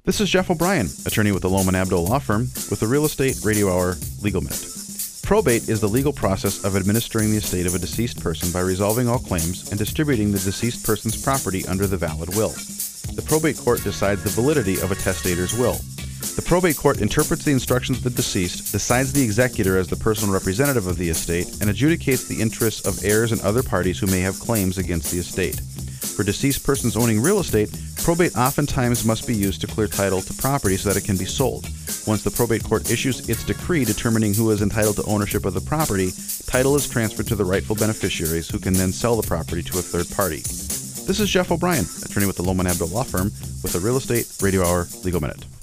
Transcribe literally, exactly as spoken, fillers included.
This is Jeff O'Brien, attorney with the Lohman Abdo Law Firm, with the Real Estate Radio Hour Legal Minute. Probate is the legal process of administering the estate of a deceased person by resolving all claims and distributing the deceased person's property under the valid will. The probate court decides the validity of a testator's will. The probate court interprets the instructions of the deceased, decides the executor as the personal representative of the estate, and adjudicates the interests of heirs and other parties who may have claims against the estate. For deceased persons owning real estate, probate oftentimes must be used to clear title to property so that it can be sold. Once the probate court issues its decree determining who is entitled to ownership of the property, title is transferred to the rightful beneficiaries who can then sell the property to a third party. This is Jeff O'Brien, attorney with the Lohman Abdo Law Firm, with the Real Estate Radio Hour Legal Minute.